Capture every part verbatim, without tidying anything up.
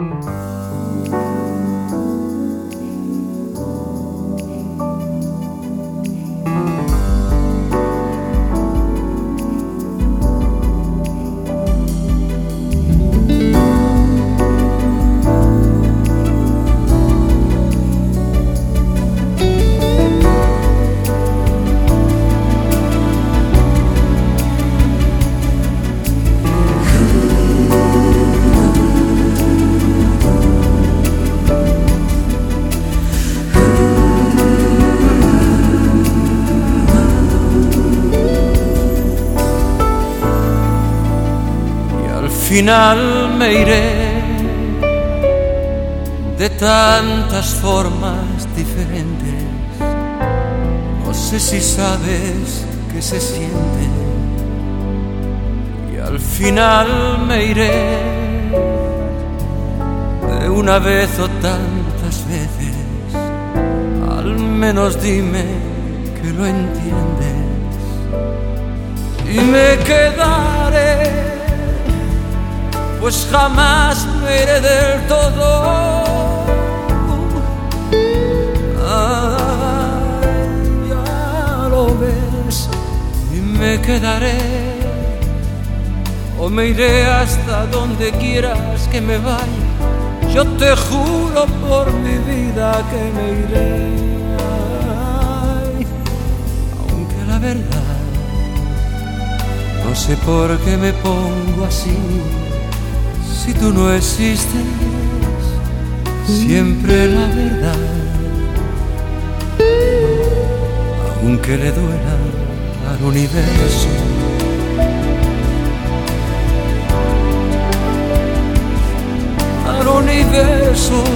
Al final me iré de tantas formas diferentes. No sé si sabes que se siente. Y al final me iré de una vez o tantas veces. Al menos dime que lo entiendes. Y me quedaré, pues jamás me iré del todo. Ay, ya lo ves. Y me quedaré, o me iré hasta donde quieras que me vaya. Yo te juro por mi vida que me iré. Ay, aunque la verdad, no sé por qué me pongo así. Si tú no existes, siempre la verdad, aunque le duela al universo. Al universo.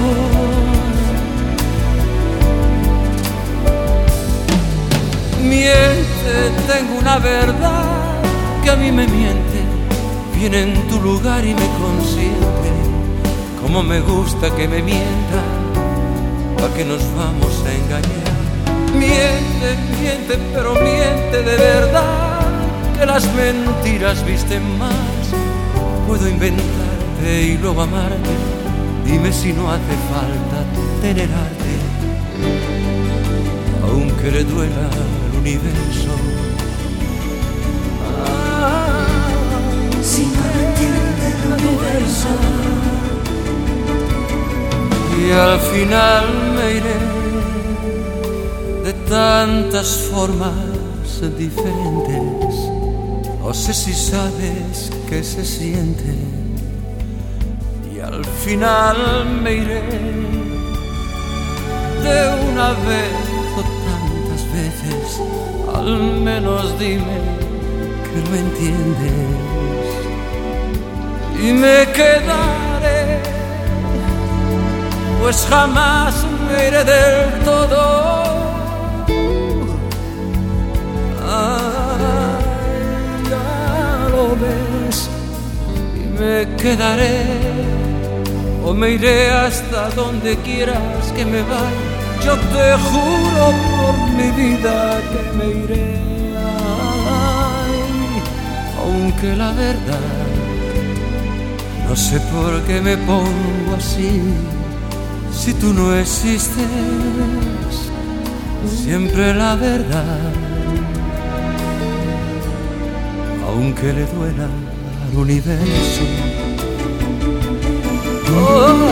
Miente, tengo una verdad que a mí me miente. Viene en tu lugar y me consiente. Como me gusta que me mientan, ¿pa' qué nos vamos a engañar? Miente, miente, pero miente de verdad, que las mentiras visten más. Puedo inventarte y luego amarte. Dime si no hace falta tener arte, aunque le duela al universo. Si no lo entiende el universo. Y al final me iré de tantas formas diferentes. No sé si sabes que se siente. Y al final me iré de una vez o tantas veces. Al menos dime que lo entiendes. Y me quedaré, pues jamás me iré del todo. Ay, ya lo ves. Y me quedaré, o me iré hasta donde quieras que me vaya. Yo te juro por mi vida que me iré. Ay, aunque la verdad, no sé por qué me pongo así. Si tú no existes, siempre la verdad, aunque le duela al universo. Oh,